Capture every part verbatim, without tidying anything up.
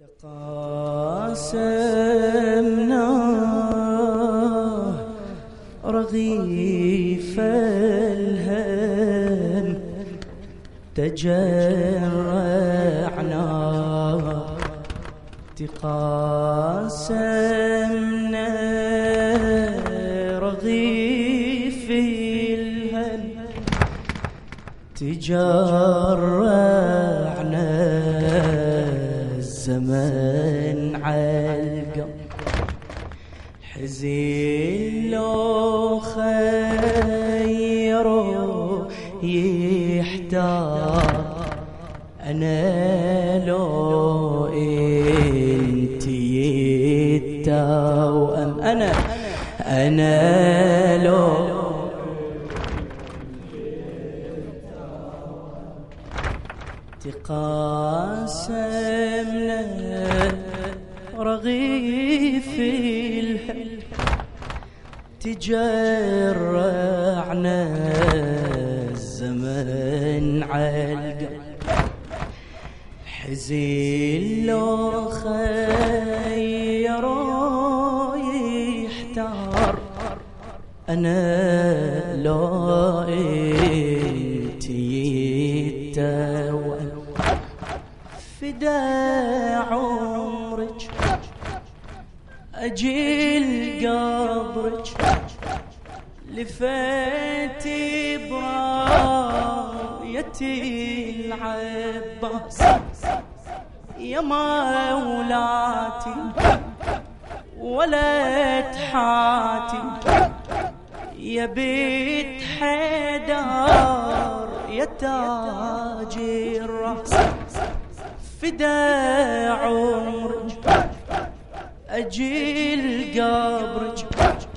تقاسمنا رغيف الهم تجرعنا تقاسمنا رغيف الهم تجرعنا الزمن عالقم حزين لو خيره يحتار أنا لو انتي التوأم أنا أنا لو تقاسمنا رغيف الهم تجرعنا الزمن عالقم حزين لو خيره يحتار أنا لو انتي التوأم فدا عمرك أجيل قبرك لفيتي برايتي العباس يا مولاتي ولد حاتي يا بيت حيدر يا تاج الراس فدا عمرك أجيل قبرك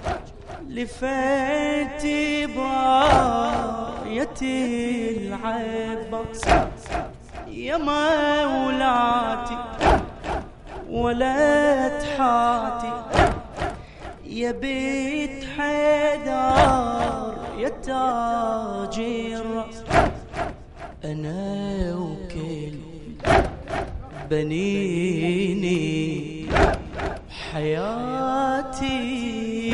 لفيتي برايتي العباس يا مولاتي ولد حاتي يا بيت حيدر يا تاج الراس أنا وكل بنيني حياتي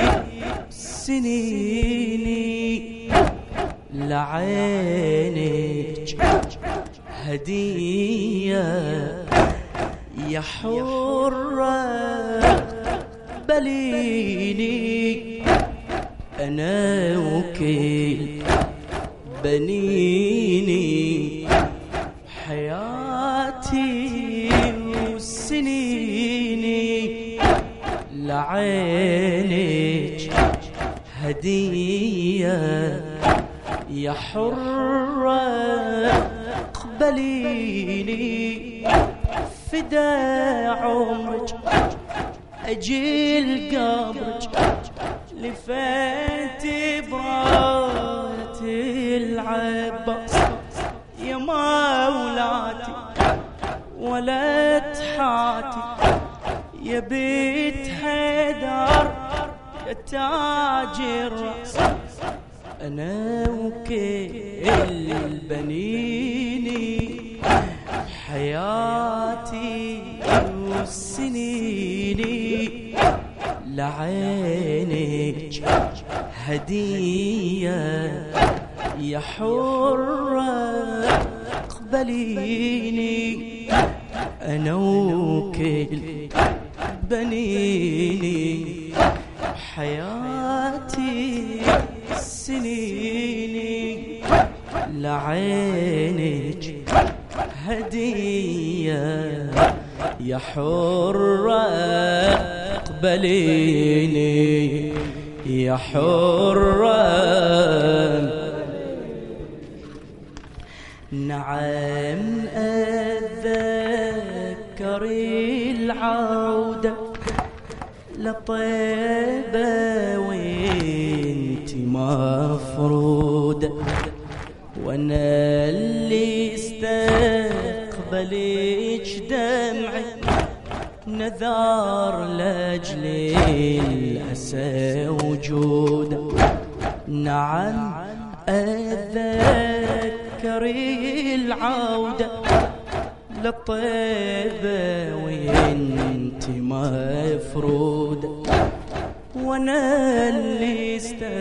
سنيني لعينك هدية يا حرة بليني أنا وكل بنيني حياتي وسنيني لعينك هدية يا حرة اقبليني فدا عمرك أجيل قبرك لفيتي برايتي العباس يا مولاتي ولد حاتي يا بيت حيدر يا تاج الراس أنا وكل بنيني حياتي وسنيني لعينك هدية يا حرة اقبليني أنا وكل بنيني حياتي سنيني لعينك هدية يا حرة اقبليني يا حرة نعم أتذكر العودة لطيبة وانت مفرودة وانا اللي استقبلك دمعي نذار لاجل الأسى وجوده نعم أتذكر العودة للطيبة وانت مفرودة، وانا اللي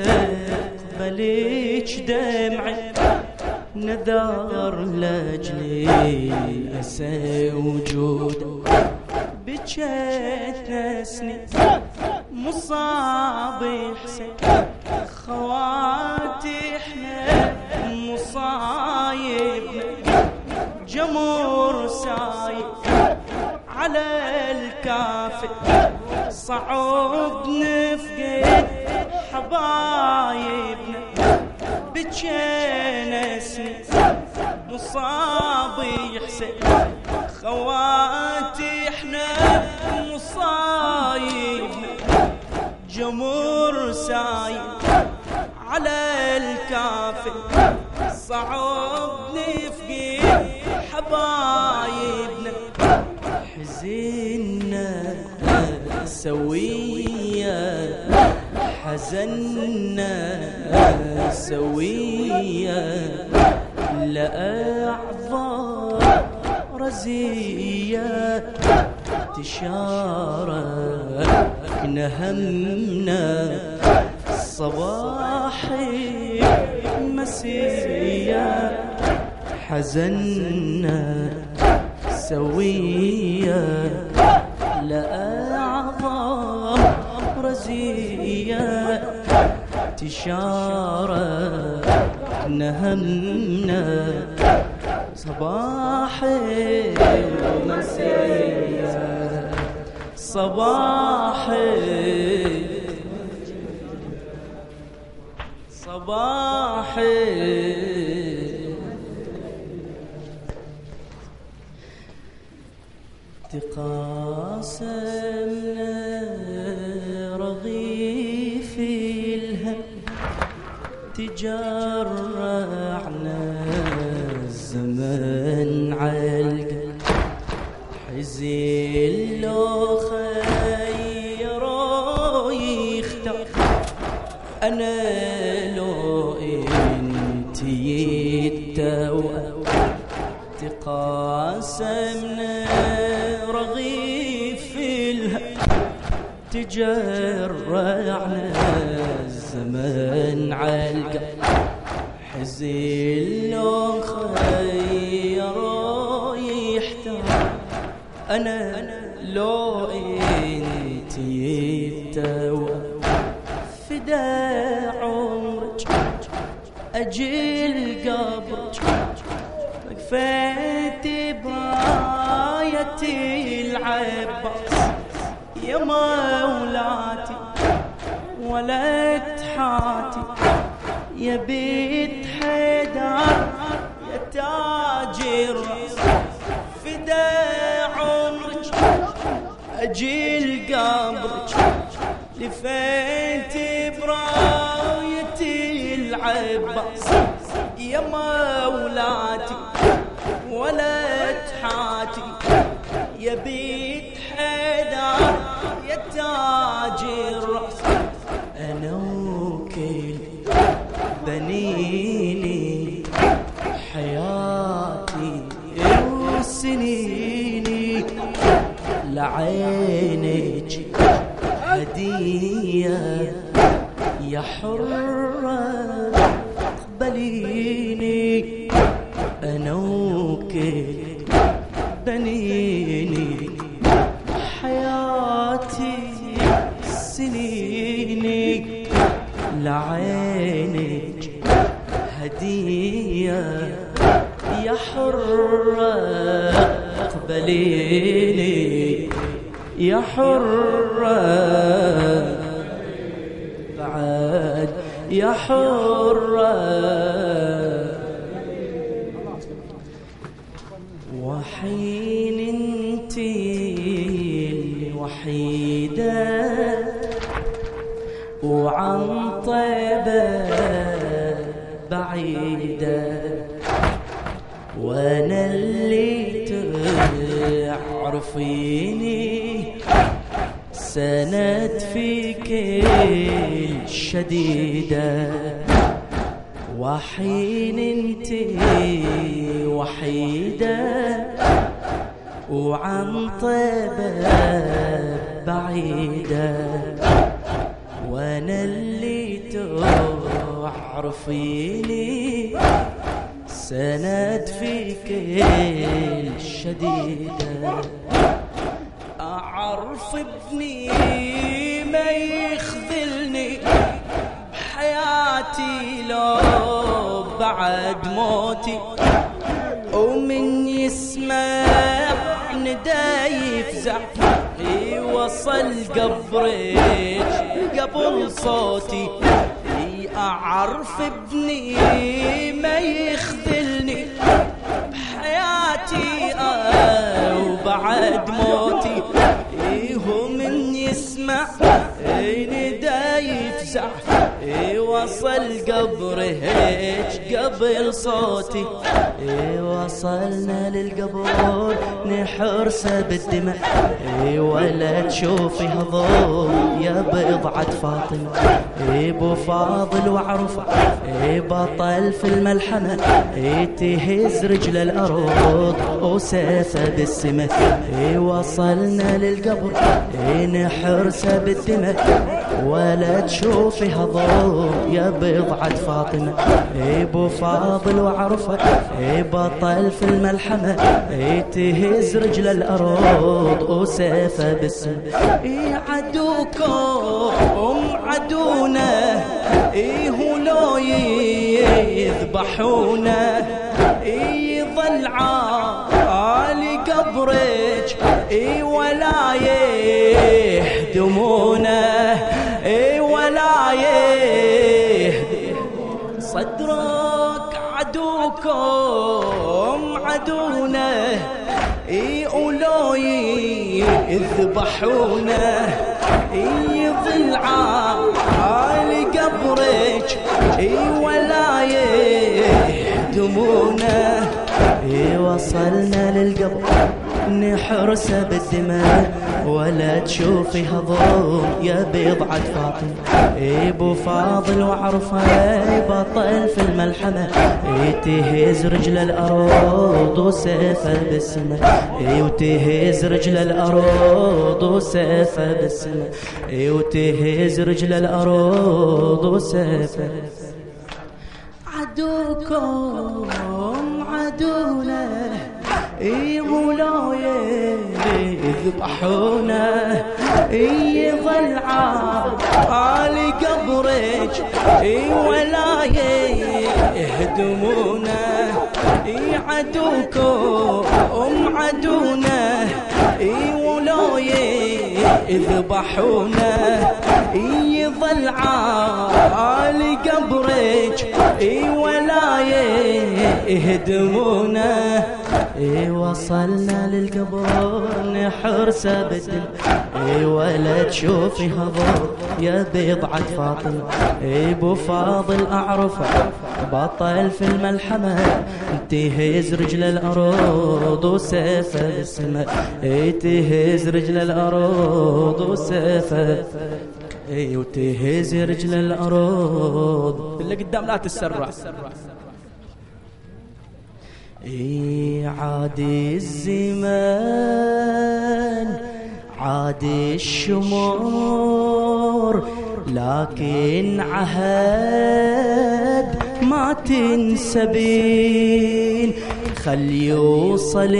استقبلك دمعي نذر لاجلي اسى وجوده. بجيت نسني مصاب حسين خواتي احنا مصايبنا، جمر سايب على الكافر صعب نفقد حبايبنا. بجينا سني مصاب حسين خواتي احنا مصايبنا، جمر سايب على الكافر صعب نفقد حبايبنا. حزننا سوية حزننا سوية لأعظم رزية تشاركنا همنا صباحي مسية. حزننا سوية لأعظم رزية تشاركنا همنا صباحي مسية. صباحي صباحي تقاسمنا رغيف الهم تجرعنا الزمن عالقلب. حزين لو خيروا يختار أنا لو انتي التوأم. تقاسمنا رغيف الهم تجرعنا الزمن عالقلب. حزين لو خيروا يحتار أنا لو انتي التوأم. فدا عمرك أجل قبرك وقفت برايتي العباس يا مولاتي ولد حاتي يا بيت حيدر يا تاج الراس. فدا عمرك أجل قبرك لفيت برايتي العباس يا مولاتي ولد حاتي يا بيت حيدر يا تاج الراس. أنا وكل بنيني حياتي وسنيني لعينك هدية يا حرة اقبليني. أنا وكل بنيني حياتي سنيني لعينك هدية يا حرة اقبليني يا حرة بعد يا حرة. وحين انتي الوحيدة وعن طيبة بعيدة وانا اللي تعرفيني سند فيك الشديدة. وحين انتي وحيدة وعن طيبة بعيدة، وانا اللي تعرفيني سند فيك الشديدة. أعرف ابني ما يخذلني بحياتي لو بعد موتي، ومن يسمع ندى يفزع وصل قبرك قبل صوتي. أعرف ابني ما يخذلني بحياتي آه وبعد موتي، هو من يسمع ندى يفزع وصل قبرك قبل صوتي. وصلنا للقبور نحرسه بالدماء، ولا تشوفي هضور يا بضعة فاطمة. ابو فاضل وعرفه بطل في الملحمة، تهز رجل الأرض وسيفه بالسماء. وصلنا للقبر نحرسه بالدماء، ولا تشوفي هضور يا بضعة فاطمة. ابو فاضل وعرفه بطل في الملحمة، تهز رجل الأرض وسيفه بالسماء. عدوكم عدونا هو لو يذبحونا، يظل عالي قبرك ولا يهدمونا، ولا يهدمونا. صدرك عدوكم عدونا ولو يذبحونا، يظل عالي قبرك ولا يهدمونا. وصلنا للقبر نحرسه بالدماء، ولا تشوفي هضوم يا بضعة فاطمة. ابو فاضل وعرفه بطل في الملحمة، تهز رجل الأرض وسيفه بالسماء، وتهز رجل الأرض وسيفه بالسماء، وتهز رجل الأرض وسيفه. عدوكم عدونا ولا يذبحونا، يظل عالي قبرك ولا يهدمونا. عدوكم عدونا ولا يذبحونا، يظل عالي قبرك ولا يهدمونا. وصلنا للقبور نحرسه بالدماء، ولا تشوفي هضور يا بضعة فاطمة. ابو فاضل اعرفه بطل في الملحمة، تهز رجل الأرض وسيفه بالسماء، تهز رجل الأرض وسيفه، وتهز رجل الأرض. اللي قدام لا تسرع. اي عادي الزمان عادي الشمور، لكن عهد ما تنسبين. خل يوصل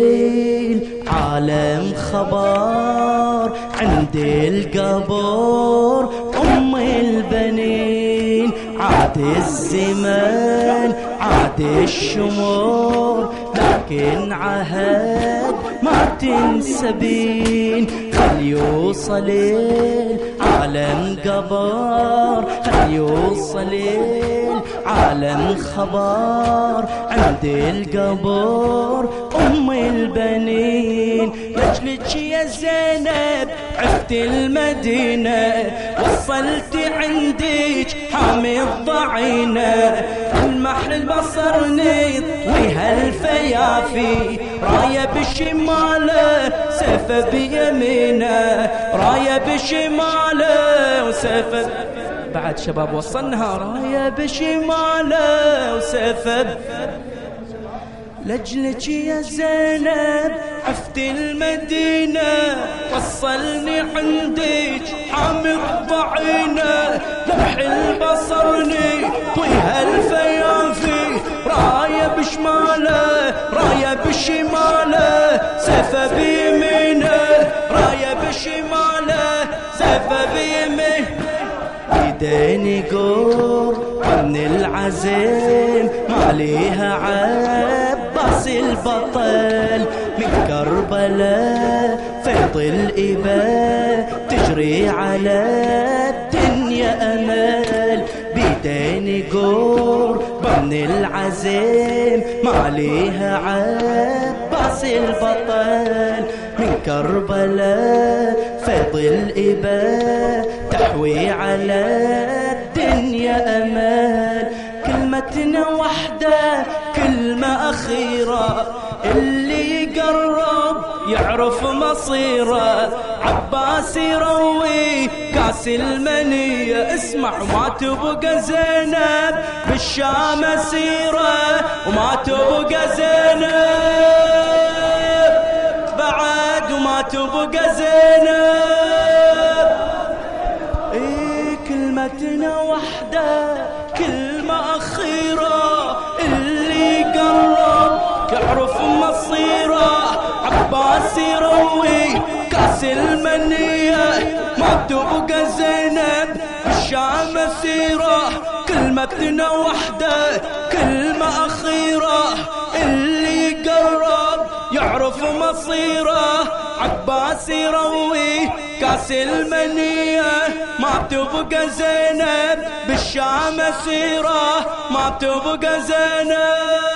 العالم خبر عند القبر أم البنين. عاد الزمان عاد الشمور، لكن عهد ما تنسبين. خل يوصل العالم قبر، خل يوصل العالم خبر عند القبر أم البنين. لجلك يا زينب عفت المدينة، وصلت عندك حامي الضعينة. المحل البصر نطوي هالفيافي، راية بشماله سيفه بيمينه، راية بشماله وسيفه. بعد شباب وصلناها. راية بشماله وسيفه. لجلك يا زينب عفت المدينة وصلني عندك حامض ضعينة لمح البصرني طيها الفيافي راية بشماله راية بشماله سيفه بيمينه راية بشماله سيفه بيمينه ايديني قور من العزيم ما ليها عباس البطل من كربلاء فيض الإباء تجري على الدنيا أمل بيديني قور من العزيم ما ليها عباس البطل من كربلاء فيض الإباء تحوي على الدنيا أمل كلمتنا وحدة كلمة أخيرة اللي يقرب يعرف مصيره عباس يروي كاس المنية اسمع ما تبقى زينب بالشام سيرة وما تبقى زينب بعد وما تبقى زينب ايه كلمتنا وحدة كلمة أخيرة اللي قرب يعرف مصيره عباس يروي كاس المنية ما تبقى زينب بالشام سيرة كلمتنا وحدة كلمة أخيرة اللي يقرب يعرف مصيره عباس يروي كاس المنية ما تبقى زينب بالشام سيرة ما تبقى زينب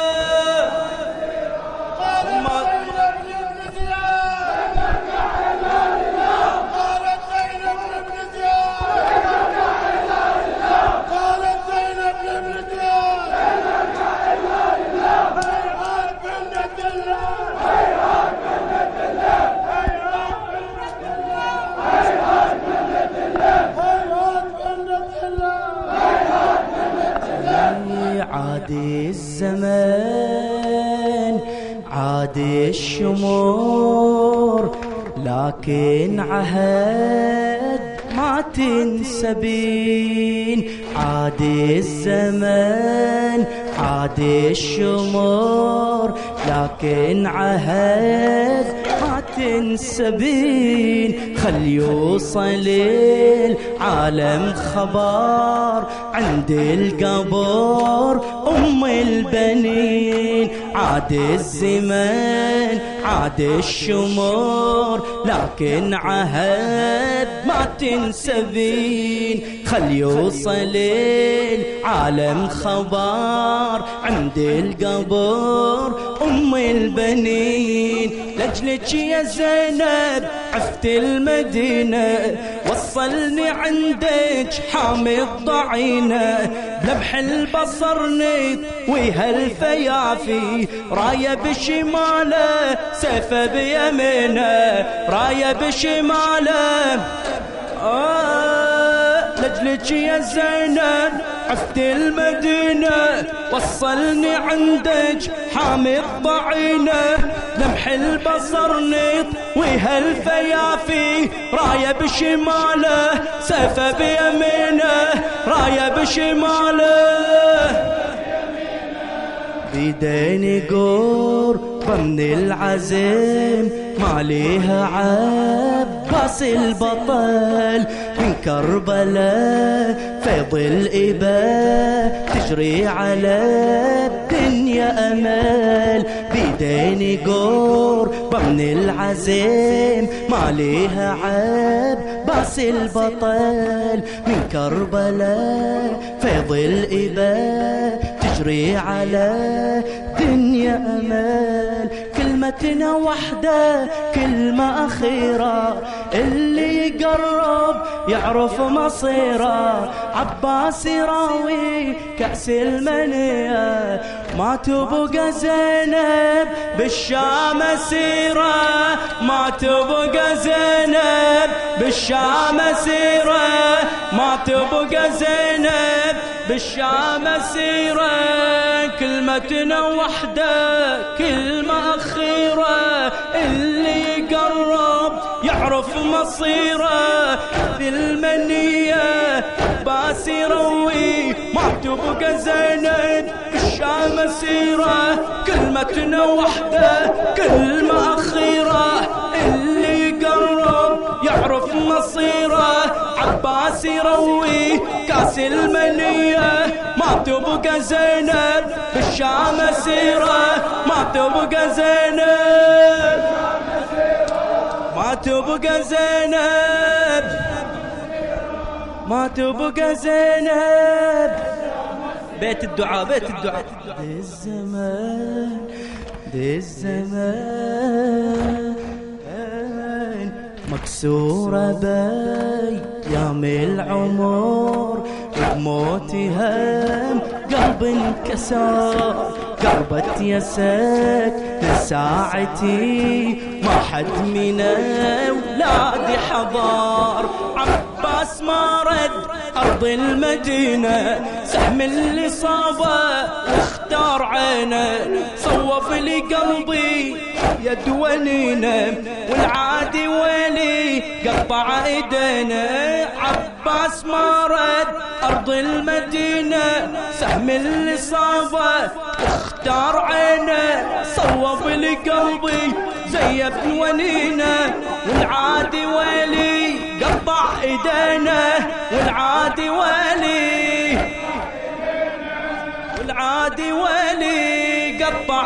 عادي الزمان عادي الشمور لكن عهد ما تنسبين عادي الزمان عادي الشمور لكن عهد ما تنسبين خل يوصل العالم خبر عند القبر أم البنين عاد الزمان عاد الشمور لكن عهد ما تنسبين خل يوصل العالم خبر عند القبر أم البنين لجلك يا زينب عفت المدينة وصلني عندك حامض ضعينة بلمح البصر نيت ويها الفيافي راية بشماله سيفه بيمينه راية بشماله آه لجلك يا زينب عفت المدينة وصلني عندك حامض ضعينة لمح البصر نيط ويها الفيافي راية بشماله سيفه بيمينه راية بشماله بيديني قور ضمن العزيم ما ليها عباس البطل من كربلاء فيض الإباء تجري على الدنيا أمل بيديني قور ضمن العزيم ما ليها عباس البطل من كربلاء فيض الإباء تجري على دنيا أمل كلمتنا وحدة كلمة أخيرة اللي يقرب يعرف مصيره عباس يراوي كأس المنية ما تبقى زينب بالشام سيرة ما تبقى زينب بالشام سيرة ما تبقى زينب بالشام أسيرة، كلمتنا وحدة كلمة أخيرة، اللي يقرب يعرف مصيره، بالمنية باس يروي ما تبقى زينب بالشام أسيرة، كلمتنا وحدة كلمة أخيرة، اللي يقرب يعرف مصيره، عباس يروي كاس المنية ما تبقى زينب بالشام أسيرة، ما تبقى زينب ما تبقى زينب ما تبقى زينب. بيت الدعاء بيت الدعاء. دي الزمان دي الزمان مكسورة بأيام العمر، وبموتي هم قلب انكسر، قربت يسك لساعتي ما حد من أولادي حضر، عباس ما رد أرض المدينة، سهم اللي صابه واختار عينه، صوف لي قلبي يد ونينه، والعادي ويلي قطع ايدينا، عباس ما رد أرض المدينة، سهم اللي صابه اختار عينه، صوب لي قلبي زي ابن ونينه، والعادي ويلي قطع ايدينا، والعادي ويلي والعادي ويلي قطع،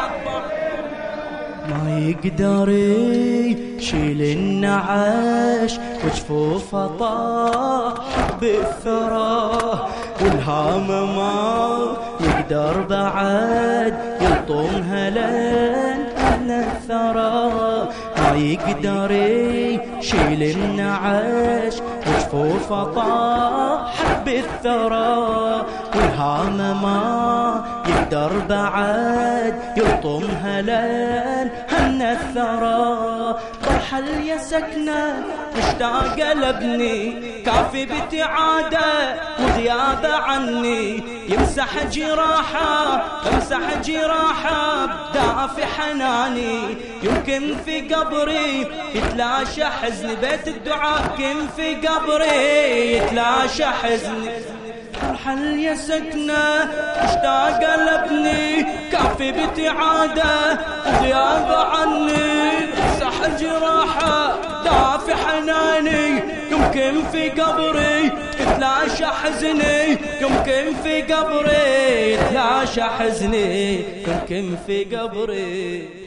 ما يقدر يشيل النعاش وجفوفه طاح بالثرى، والهام ما يقدر بعد يلطمها لين الثرى، ما يقدر يشيل النعاش وجفوفه طاح بالثرى، والهام ما يقدر بعد يلطمها لين هن الثرى، برحل يا سكنة مشتاقة لابني، كافي بتعاده وغيابه عني، يمسح جراحه يمسح جراحه بدافع حناني، يمكن في قبري يتلاشى حزني، بيت الدعاء يمكن في قبري يتلاشى حزني، برحل يا سكنة مشتاقة لابني، كافي بتعاده وغيابه عني، يمسح جراحه دافع حناني، يمكن في قبري يتلاشى حزني، يمكن في قبري يتلاشى حزني، يمكن في قبري